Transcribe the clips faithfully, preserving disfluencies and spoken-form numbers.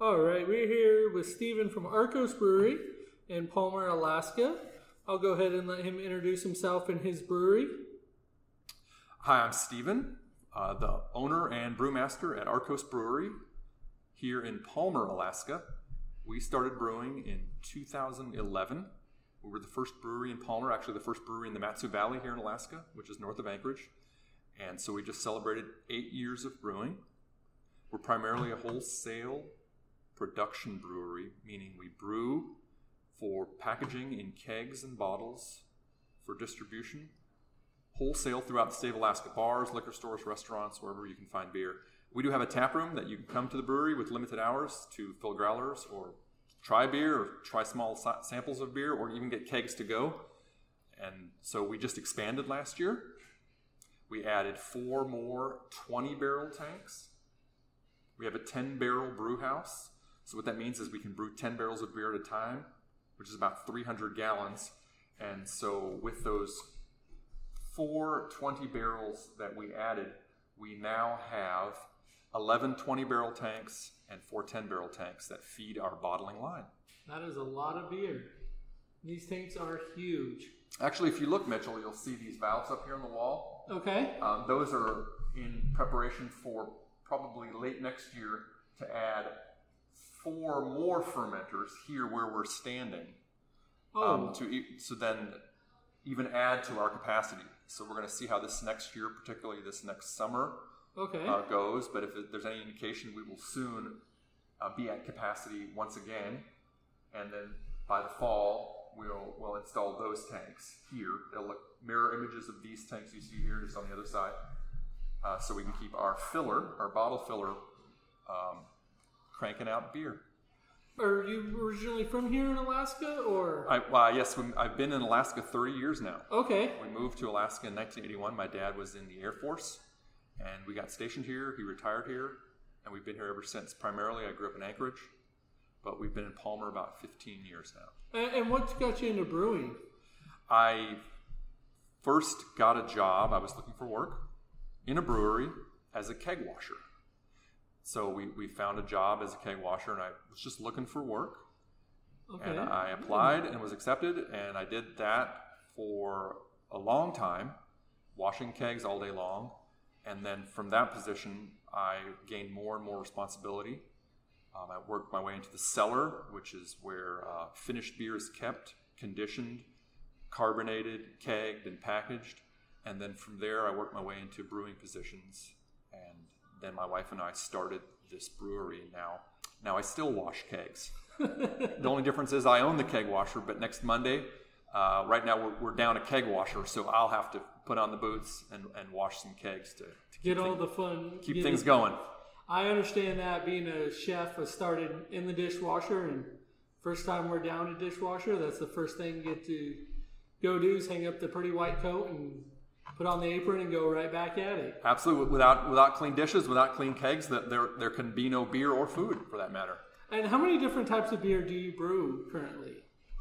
All right, we're here with Stephen from Arcos Brewery in Palmer, Alaska. I'll go ahead and let him introduce himself and his brewery. Hi, I'm Stephen, uh, the owner and brewmaster at Arcos Brewery here in Palmer, Alaska. We started brewing in two thousand eleven. We were the first brewery in Palmer, actually the first brewery in the Mat-Su Valley here in Alaska, which is north of Anchorage. And so we just celebrated eight years of brewing. We're primarily a wholesale production brewery, meaning we brew for packaging in kegs and bottles for distribution, wholesale throughout the state of Alaska, bars, liquor stores, restaurants, wherever you can find beer. We do have a tap room that you can come to the brewery with limited hours to fill growlers or try beer or try small sa- samples of beer or even get kegs to go. And so we just expanded last year. We added four more twenty barrel tanks. We have a ten barrel brew house. So what that means is we can brew ten barrels of beer at a time, which is about three hundred gallons. And so with those four twenty barrels that we added, we now have eleven twenty barrel tanks and four ten barrel tanks that feed our bottling line. That is a lot of beer. These tanks are huge. Actually, if you look, Mitchell, you'll see these valves up here on the wall. Okay. Um, those are in preparation for probably late next year to add four more fermenters here where we're standing. Oh. Um, to e- so then even add to our capacity. So we're going to see how this next year, particularly this next summer, okay. uh, goes. But if it, there's any indication, we will soon uh, be at capacity once again. And then by the fall, we'll we'll install those tanks here. They'll look mirror images of these tanks you see here, just on the other side. Uh, so we can keep our filler, our bottle filler, um, cranking out beer. Are you originally from here in Alaska, or? I, well, yes, we, I've been in Alaska thirty years now. Okay. We moved to Alaska in nineteen eighty-one. My dad was in the Air Force, and we got stationed here. He retired here, and we've been here ever since. Primarily, I grew up in Anchorage, but we've been in Palmer about fifteen years now. And, and what got you into brewing? I first got a job. I was looking for work in a brewery as a keg washer. So we, we found a job as a keg washer, and I was just looking for work. Okay. And I applied and was accepted, and I did that for a long time, washing kegs all day long. And then from that position, I gained more and more responsibility. Um, I worked my way into the cellar, which is where uh, finished beer is kept, conditioned, carbonated, kegged, and packaged. And then from there, I worked my way into brewing positions. And then my wife and I started this brewery. Now, now I still wash kegs. The only difference is I own the keg washer, but next Monday, uh, right now we're, we're down a keg washer, so I'll have to put on the boots and, and wash some kegs to, to get all thing, the fun, keep get things it. going. I understand that. Being a chef, I started in the dishwasher, and first time we're down a dishwasher, that's the first thing you get to go do is hang up the pretty white coat and put on the apron and go right back at it. Absolutely. Without without clean dishes, without clean kegs, that there there can be no beer or food for that matter. And how many different types of beer do you brew currently?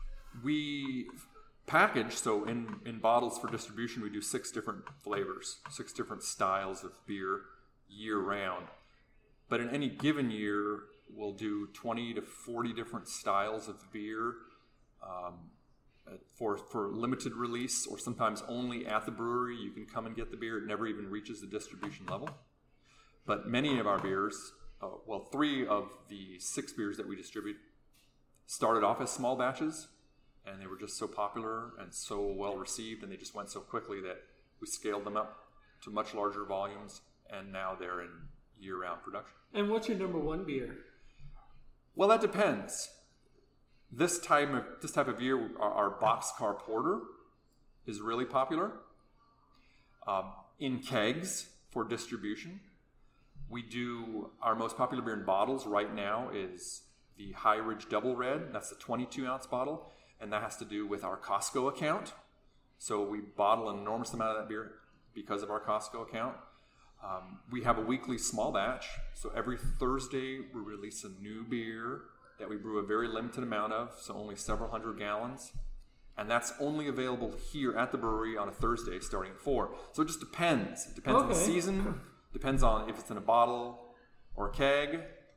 We package, so in, in bottles for distribution, we do six different flavors, six different styles of beer year round. But in any given year, we'll do twenty to forty different styles of beer. Um, For for limited release, or sometimes only at the brewery, you can come and get the beer. It never even reaches the distribution level. But many of our beers, uh, well, three of the six beers that we distribute started off as small batches, and they were just so popular and so well received, and they just went so quickly that we scaled them up to much larger volumes, and now they're in year-round production. And what's your number one beer? Well, that depends. This type of this type of beer, our, our boxcar porter, is really popular. Um, in kegs for distribution, we do our most popular beer in bottles right now is the High Ridge Double Red. That's a twenty-two ounce bottle, and that has to do with our Costco account. So we bottle an enormous amount of that beer because of our Costco account. Um, we have a weekly small batch, so every Thursday we release a new beer that we brew a very limited amount of, so only several hundred gallons. And that's only available here at the brewery on a Thursday starting at four. So it just depends. It depends okay. on the season, depends on if it's in a bottle or a keg.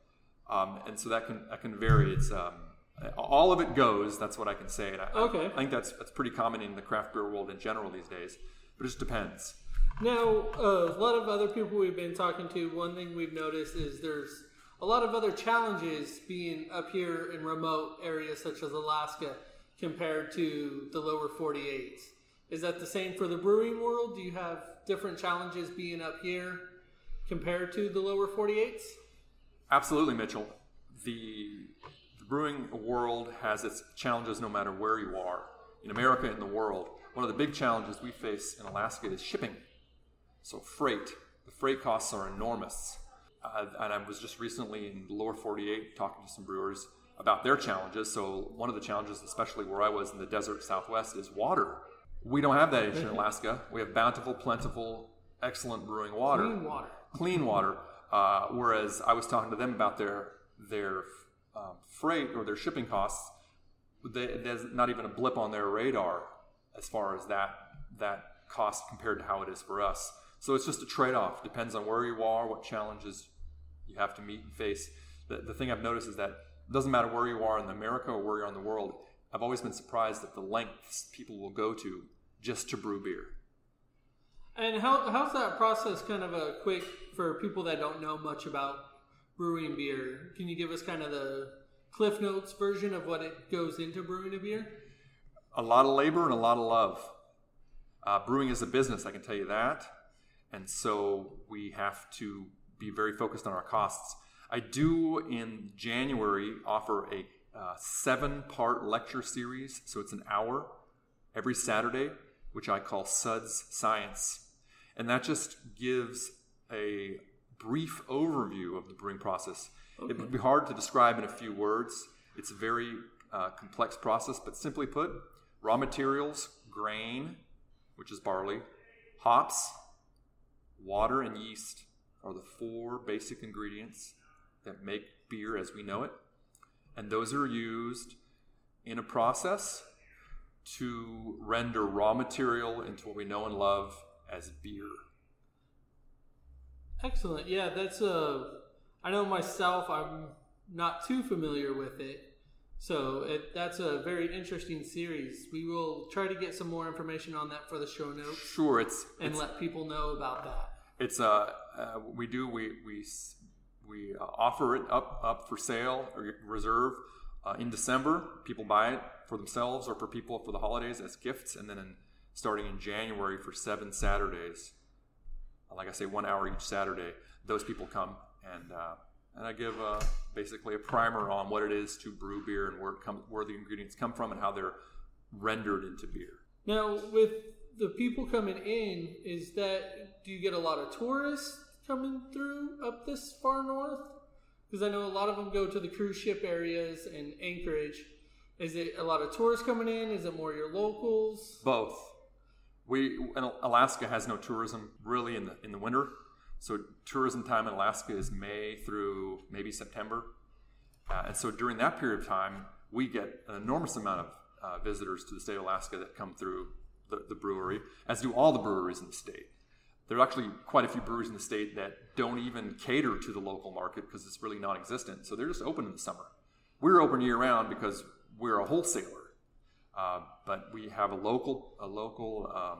um, and so that can that can vary. It's um, all of it goes. That's what I can say. And I, okay. I think that's that's pretty common in the craft beer world in general these days. But it just depends. Now, uh, a lot of other people we've been talking to, one thing we've noticed is there's a lot of other challenges being up here in remote areas such as Alaska compared to the lower forty-eights. Is that the same for the brewing world? Do you have different challenges being up here compared to the lower forty-eights? Absolutely, Mitchell. The, the brewing world has its challenges no matter where you are. In America and the world, one of the big challenges we face in Alaska is shipping. So freight. The freight costs are enormous. Uh, and I was just recently in the lower forty-eight talking to some brewers about their challenges. So one of the challenges, especially where I was in the desert Southwest, is water. We don't have that issue in Alaska. We have bountiful, plentiful, excellent brewing water. Clean water. Clean water. Uh, whereas I was talking to them about their their um, freight or their shipping costs. They, there's not even a blip on their radar as far as that that cost compared to how it is for us. So it's just a trade-off. Depends on where you are, what challenges you have to meet and face. The, the thing I've noticed is that it doesn't matter where you are in America or where you are in the world. I've always been surprised at the lengths people will go to just to brew beer. And how how's that process kind of a quick for people that don't know much about brewing beer? Can you give us kind of the Cliff Notes version of what it goes into brewing a beer? A lot of labor and a lot of love. Uh, brewing is a business, I can tell you that. And so we have to be very focused on our costs. I do in January offer a uh, seven-part lecture series. So it's an hour every Saturday, which I call Suds Science. And that just gives a brief overview of the brewing process. Okay. It would be hard to describe in a few words. It's a very uh, complex process, but simply put, raw materials, grain, which is barley, hops, water, and yeast are the four basic ingredients that make beer as we know it. And those are used in a process to render raw material into what we know and love as beer. Excellent. Yeah, that's a... I know myself, I'm not too familiar with it. So it, that's a very interesting series. We will try to get some more information on that for the show notes. Sure, it's... And it's, let people know about that. It's uh, uh we do we we we uh, offer it up up for sale or reserve uh, in December. People buy it for themselves or for people for the holidays as gifts, and then in, starting in January for seven Saturdays, like I say, one hour each Saturday, those people come and uh, and I give uh, basically a primer on what it is to brew beer and where it comes, where the ingredients come from, and how they're rendered into beer. Now with the people coming in, is that, do you get a lot of tourists coming through up this far north? Because I know a lot of them go to the cruise ship areas and Anchorage. Is it a lot of tourists coming in? Is it more your locals? Both. We Alaska has no tourism really in the in the winter. So tourism time in Alaska is May through maybe September. Uh, and so during that period of time, we get an enormous amount of uh, visitors to the state of Alaska that come through The, the brewery, as do all the breweries in the state. There are actually quite a few breweries in the state that don't even cater to the local market because it's really non-existent. So they're just open in the summer. We're open year-round because we're a wholesaler, uh, but we have a local a local um,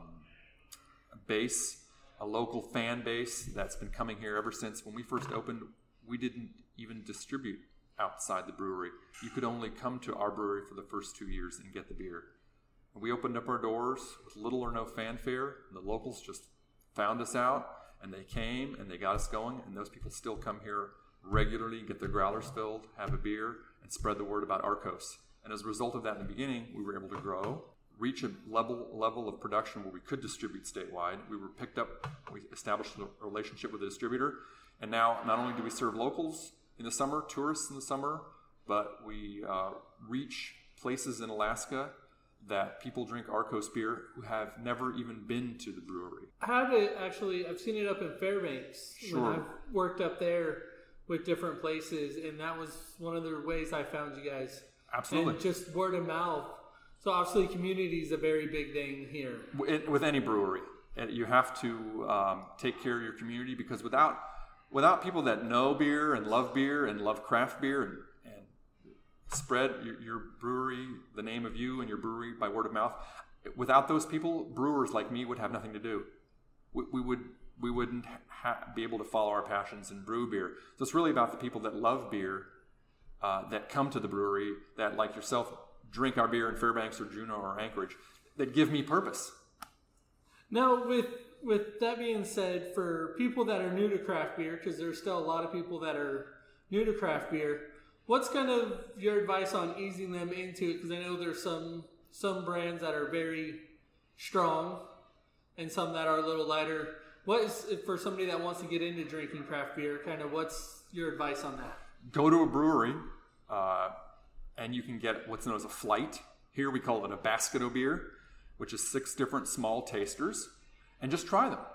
base, a local fan base that's been coming here ever since when we first opened. We didn't even distribute outside the brewery. You could only come to our brewery for the first two years and get the beer. We opened up our doors with little or no fanfare. The locals just found us out, and they came, and they got us going, and those people still come here regularly, get their growlers filled, have a beer, and spread the word about Arcos. And as a result of that in the beginning, we were able to grow, reach a level level of production where we could distribute statewide. We were picked up, we established a relationship with a distributor, and now not only do we serve locals in the summer, tourists in the summer, but we uh, reach places in Alaska that people drink Arcos beer who have never even been to the brewery. I have it actually, I've seen it up in Fairbanks. Sure. When I've worked up there with different places, and that was one of the ways I found you guys. Absolutely. And just word of mouth. So obviously community is a very big thing here. With any brewery, you have to um, take care of your community, because without without people that know beer and love beer and love craft beer and, and spread your, your brewery, the name of you and your brewery by word of mouth, without those people, brewers like me would have nothing to do. We, we would we wouldn't ha- be able to follow our passions and brew beer. So it's really about the people that love beer, uh, that come to the brewery, that like yourself drink our beer in Fairbanks or Juneau or Anchorage, that give me purpose. Now, with with that being said, for people that are new to craft beer, because there's still a lot of people that are new to craft beer, what's kind of your advice on easing them into it? Because I know there's some some brands that are very strong and some that are a little lighter. What is, for somebody that wants to get into drinking craft beer, kind of what's your advice on that? Go to a brewery, uh, and you can get what's known as a flight. Here we call it a basket of beer, which is six different small tasters, and just try them.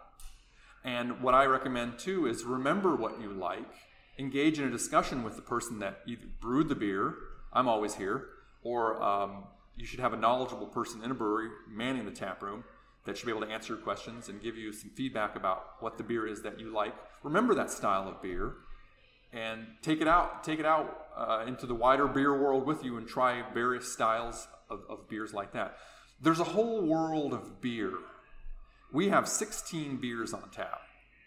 And what I recommend too is remember what you like, engage in a discussion with the person that either brewed the beer, I'm always here, or um, you should have a knowledgeable person in a brewery manning the tap room that should be able to answer your questions and give you some feedback about what the beer is that you like. Remember that style of beer and take it out, take it out uh, into the wider beer world with you and try various styles of, of beers like that. There's a whole world of beer. We have sixteen beers on tap.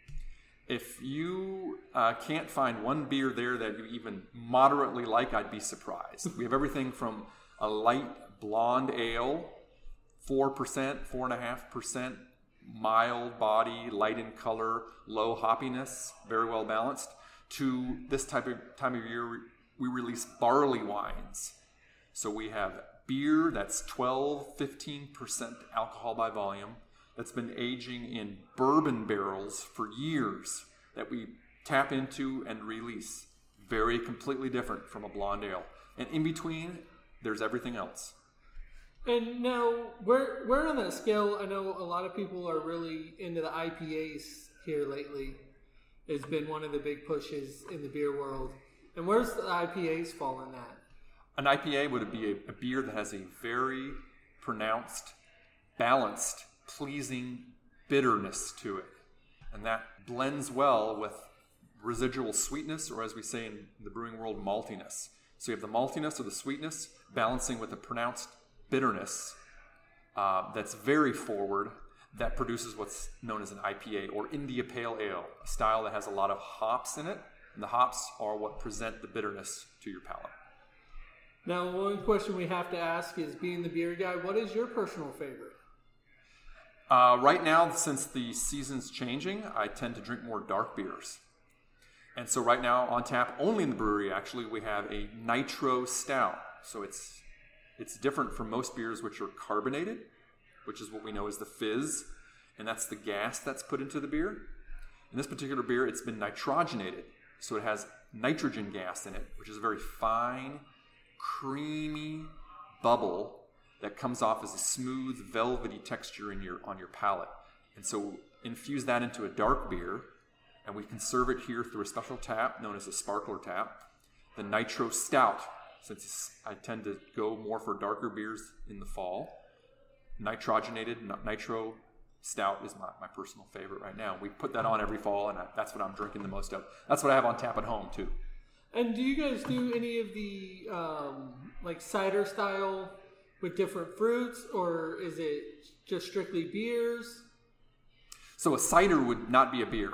If you uh, can't find one beer there that you even moderately like, I'd be surprised. We have everything from a light blonde ale, four percent, four point five percent, mild body, light in color, low hoppiness, very well balanced, to this type of time of year, we release barley wines. So we have beer that's twelve, fifteen percent alcohol by volume, that's been aging in bourbon barrels for years, that we tap into and release. Very completely different from a blonde ale. And in between, there's everything else. And now, where where on that scale, I know a lot of people are really into the I P As here lately. It's been one of the big pushes in the beer world. And where's the I P As fall in that? An I P A would be a, a beer that has a very pronounced, balanced, pleasing bitterness to it. And that blends well with residual sweetness, or as we say in the brewing world, maltiness. So you have the maltiness or the sweetness balancing with a pronounced bitterness uh, that's very forward, that produces what's known as an I P A, or India Pale Ale, a style that has a lot of hops in it, and the hops are what present the bitterness to your palate. Now, one question we have to ask is, being the beer guy, what is your personal favorite? Uh, right now, since the season's changing, I tend to drink more dark beers. And so right now, on tap, only in the brewery, actually, we have a nitro stout. So it's it's different from most beers, which are carbonated, which is what we know as the fizz, and that's the gas that's put into the beer. In this particular beer, it's been nitrogenated, so it has nitrogen gas in it, which is a very fine, creamy bubble that comes off as a smooth, velvety texture in your on your palate. And so infuse that into a dark beer, and we can serve it here through a special tap known as a sparkler tap, the Nitro Stout. Since I tend to go more for darker beers in the fall, nitrogenated Nitro Stout is my, my personal favorite right now. We put that on every fall, and I, that's what I'm drinking the most of. That's what I have on tap at home, too. And do you guys do any of the, um, like, cider style with different fruits, or is it just strictly beers? So a cider would not be a beer.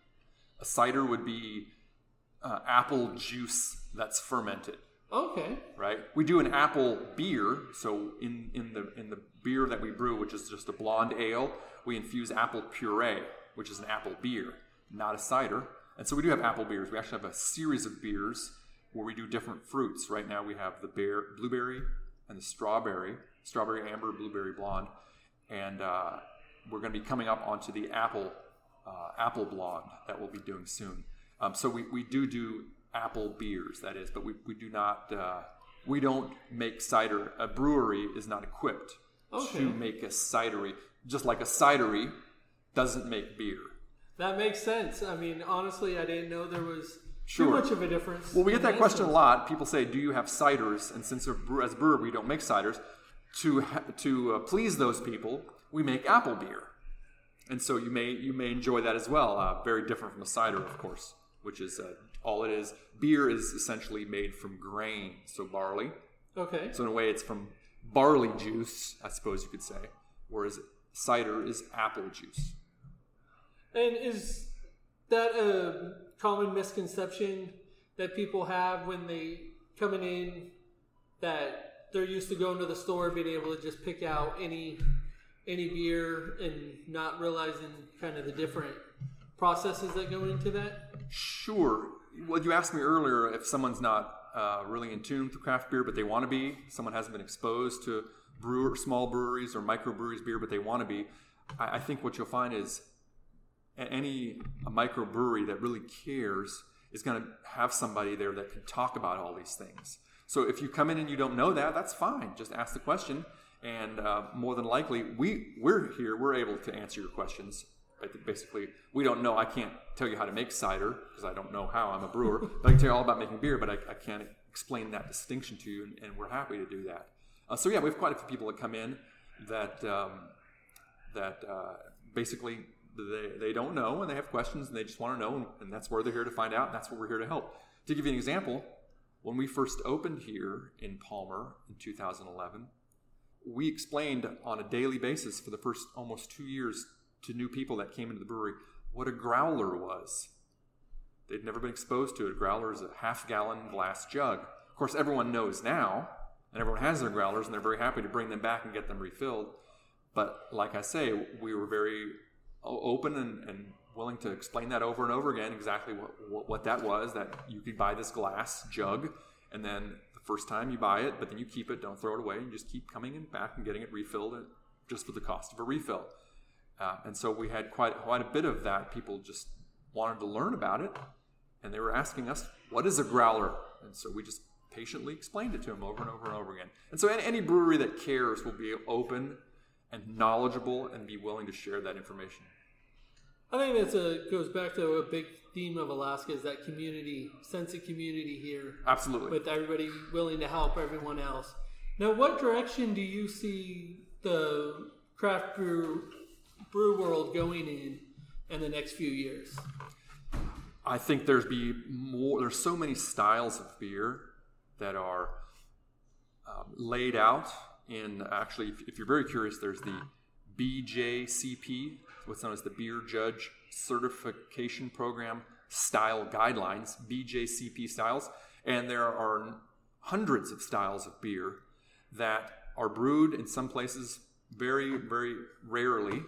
A cider would be uh, apple juice that's fermented. Okay. Right? We do an apple beer, so in, in the in the beer that we brew, which is just a blonde ale, we infuse apple puree, which is an apple beer, not a cider. And so we do have apple beers. We actually have a series of beers where we do different fruits. Right now we have the bear, blueberry and the strawberry, strawberry amber, blueberry blonde, and uh, we're going to be coming up onto the apple uh, apple blonde that we'll be doing soon. Um, so we, we do do apple beers, that is, but we, we do not, uh, we don't make cider. A brewery is not equipped okay. to make a cidery, just like a cidery doesn't make beer. That makes sense. I mean, honestly, I didn't know there was sure. too much of a difference. Well, we get that question a lot. People say, do you have ciders? And since as a brewer we don't make ciders, to to uh, please those people, we make apple beer. And so you may you may enjoy that as well. Uh, very different from a cider, of course. which is uh, all it is. Beer is essentially made from grain, so barley. Okay. So in a way, it's from barley juice, I suppose you could say, whereas cider is apple juice. And is that a common misconception that people have when they coming in, that they're used to going to the store, being able to just pick out any any beer and not realizing kind of the different processes that go into that? Sure. Well, you asked me earlier if someone's not uh, really in tune with craft beer, but they want to be. Someone hasn't been exposed to brewer, small breweries or microbreweries beer, but they want to be. I, I think what you'll find is any a microbrewery that really cares is going to have somebody there that can talk about all these things. So if you come in and you don't know that, that's fine. Just ask the question, and uh, more than likely, we we're here. We're able to answer your questions. I think basically, we don't know. I can't tell you how to make cider because I don't know how. I'm a brewer. But I can tell you all about making beer, but I, I can't explain that distinction to you, and, and we're happy to do that. Uh, so yeah, we have quite a few people that come in that um, that uh, basically they they don't know and they have questions and they just want to know, and, and that's where they're here to find out. And that's what we're here to help. To give you an example, when we first opened here in Palmer in two thousand eleven, we explained on a daily basis for the first almost two years to new people that came into the brewery what a growler was. They'd never been exposed to it. A growler is a half-gallon glass jug. Of course, everyone knows now, and everyone has their growlers, and they're very happy to bring them back and get them refilled. But like I say, we were very open and, and willing to explain that over and over again, exactly what, what, what that was, that you could buy this glass jug, and then the first time you buy it, but then you keep it, don't throw it away, and just keep coming in back and getting it refilled at, just for the cost of a refill. Uh, and so we had quite, quite a bit of that. People just wanted to learn about it, and they were asking us, what is a growler? And so we just patiently explained it to them over and over and over again. And so any, any brewery that cares will be open and knowledgeable and be willing to share that information. I think that's a goes back to a big theme of Alaska, is that community, sense of community here. Absolutely. With everybody willing to help everyone else. Now, what direction do you see the craft brew, brew world going in in the next few years? I think there's be more. There's so many styles of beer that are um, laid out in. Actually, if, if you're very curious, there's the B J C P, what's known as the Beer Judge Certification Program Style Guidelines, B J C P styles, and there are hundreds of styles of beer that are brewed in some places very, very rarely.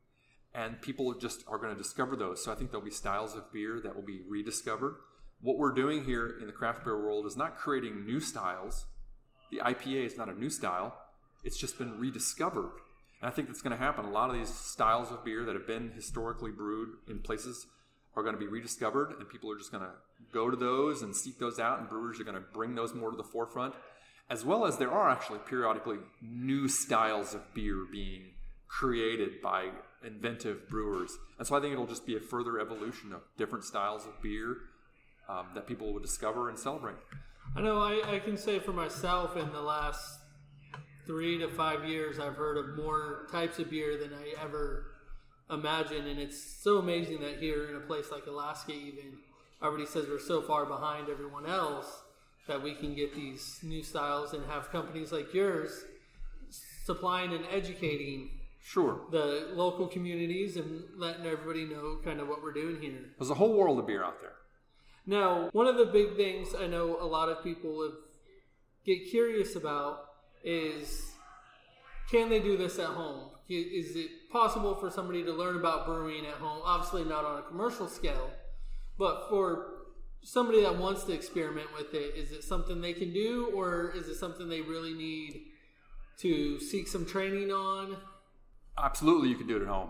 And people just are going to discover those. So I think there'll be styles of beer that will be rediscovered. What we're doing here in the craft beer world is not creating new styles. The I P A is not a new style. It's just been rediscovered. And I think that's going to happen. A lot of these styles of beer that have been historically brewed in places are going to be rediscovered, and people are just going to go to those and seek those out, and brewers are going to bring those more to the forefront, as well as there are actually periodically new styles of beer being created by inventive brewers. And so I think it'll just be a further evolution of different styles of beer um, that people will discover and celebrate. I know I, I can say for myself, in the last three to five years, I've heard of more types of beer than I ever imagined. And it's so amazing that here in a place like Alaska even, everybody says we're so far behind everyone else that we can get these new styles and have companies like yours supplying and educating Sure. the local communities and letting everybody know kind of what we're doing here. There's a whole world of beer out there. Now, one of the big things I know a lot of people have, get curious about is, can they do this at home? Is it possible for somebody to learn about brewing at home? Obviously not on a commercial scale, but for somebody that wants to experiment with it, is it something they can do, or is it something they really need to seek some training on? Absolutely, you can do it at home.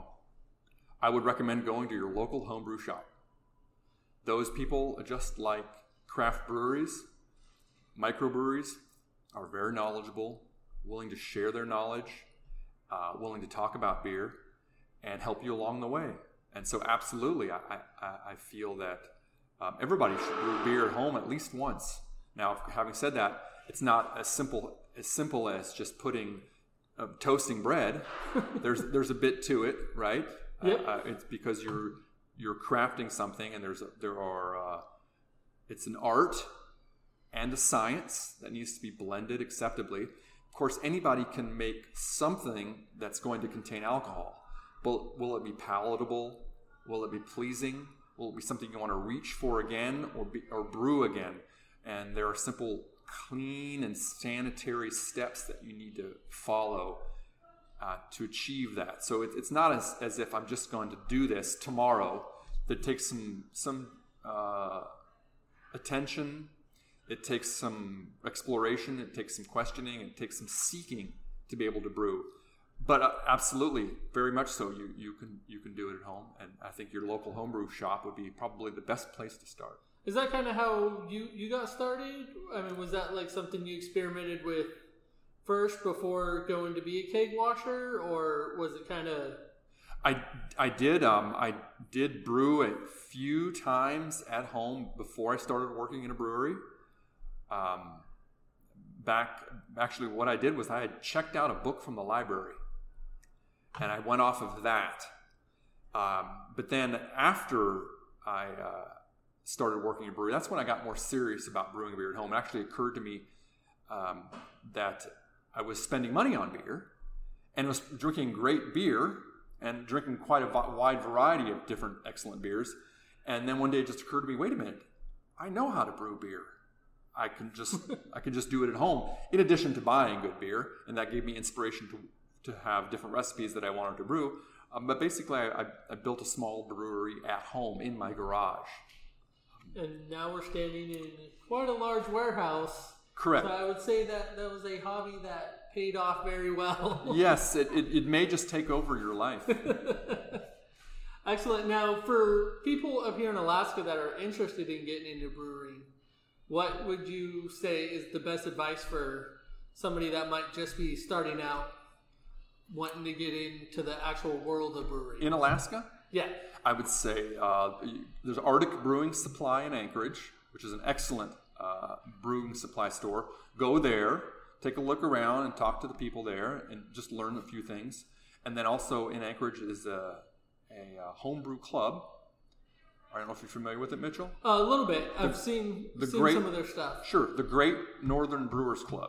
I would recommend going to your local homebrew shop. Those people, just like craft breweries, microbreweries, are very knowledgeable, willing to share their knowledge, uh, willing to talk about beer, and help you along the way. And so absolutely, I, I, I feel that um, everybody should brew beer at home at least once. Now, having said that, it's not as simple as simple as just putting Uh, toasting bread. There's there's a bit to it, right? Yep. Uh, uh, it's because you're you're crafting something, and there's a, there are uh, it's an art and a science that needs to be blended acceptably. Of course, anybody can make something that's going to contain alcohol, but will it be palatable? Will it be pleasing? Will it be something you want to reach for again or be, or brew again? And there are simple, clean and sanitary steps that you need to follow uh, to achieve that. So it, it's not as, as if I'm just going to do this tomorrow. That takes some some uh, attention. It takes some exploration. It takes some questioning. It takes some seeking to be able to brew. But uh, absolutely, very much so. You you can you can do it at home, and I think your local homebrew shop would be probably the best place to start. Is that kind of how you, you got started? I mean, was that like something you experimented with first before going to be a keg washer, or was it kind of? I, I did um, I did brew a few times at home before I started working in a brewery. Um, back actually, what I did was I had checked out a book from the library, and I went off of that. Um, but then after I uh, started working in a brewery, that's when I got more serious about brewing beer at home. It actually occurred to me um, that I was spending money on beer and was drinking great beer and drinking quite a wide variety of different excellent beers. And then one day it just occurred to me, wait a minute, I know how to brew beer. I can just I can just do it at home, in addition to buying good beer, and that gave me inspiration to to have different recipes that I wanted to brew. Um, but basically, I, I, I built a small brewery at home in my garage. And now we're standing in quite a large warehouse. Correct. So I would say that that was a hobby that paid off very well. Yes, it, it, it may just take over your life. Excellent. Now, for people up here in Alaska that are interested in getting into brewing, what would you say is the best advice for somebody that might just be starting out, wanting to get into the actual world of brewing? In Alaska? Yeah. I would say uh, there's Arctic Brewing Supply in Anchorage, which is an excellent uh, brewing supply store. Go there, take a look around and talk to the people there and just learn a few things. And then also in Anchorage is a, a, a homebrew club. I don't know if you're familiar with it, Mitchell. Uh, a little bit. I've the, seen, the seen great, some of their stuff. Sure. The Great Northern Brewers Club.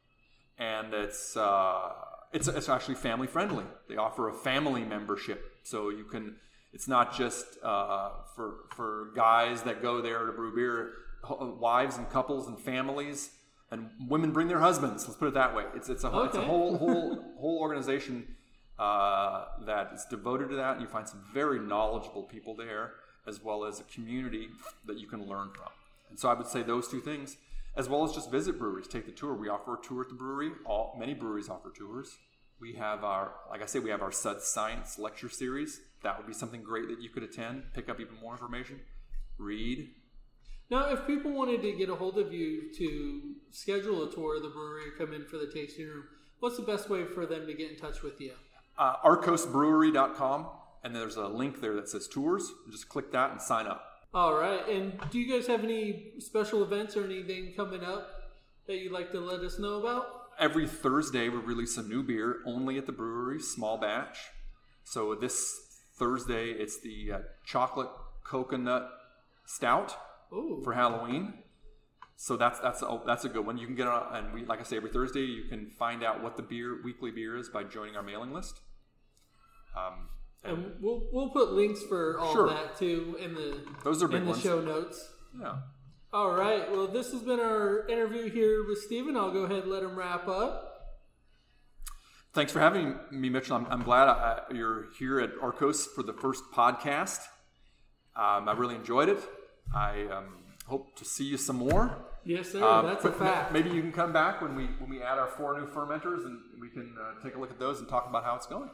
And it's, uh, it's, it's actually family friendly. They offer a family membership. So you can... It's not just uh, for for guys that go there to brew beer. Wives and couples and families and women bring their husbands. Let's put it that way. It's it's a okay. it's a whole whole whole organization uh, that is devoted to that, and you find some very knowledgeable people there, as well as a community that you can learn from. And so I would say those two things, as well as just visit breweries, take the tour. We offer a tour at the brewery. All many breweries offer tours. We have our, like I say, we have our Sud Science lecture series. That would be something great that you could attend, pick up even more information, read. Now, if people wanted to get a hold of you to schedule a tour of the brewery or come in for the tasting room, what's the best way for them to get in touch with you? Uh, arcos brewery dot com, and there's a link there that says tours. Just click that and sign up. All right. And do you guys have any special events or anything coming up that you'd like to let us know about? Every Thursday, we release a new beer only at the brewery, small batch. So this Thursday, it's the uh, chocolate coconut stout. Ooh. For Halloween. So that's that's a, that's a good one. You can get on, and we, like I say, every Thursday you can find out what the beer weekly beer is by joining our mailing list. Um, and, and we'll we'll put links for all sure. of that too in the those are big in the ones. show notes. Yeah. All right. Well, this has been our interview here with Stephen. I'll go ahead and let him wrap up. Thanks for having me, Mitchell. I'm, I'm glad I, you're here at Arcos for the first podcast. Um, I really enjoyed it. I um, hope to see you some more. Yes, sir. Um, That's a fact. Maybe you can come back when we when we add our four new fermenters, and we can uh, take a look at those and talk about how it's going.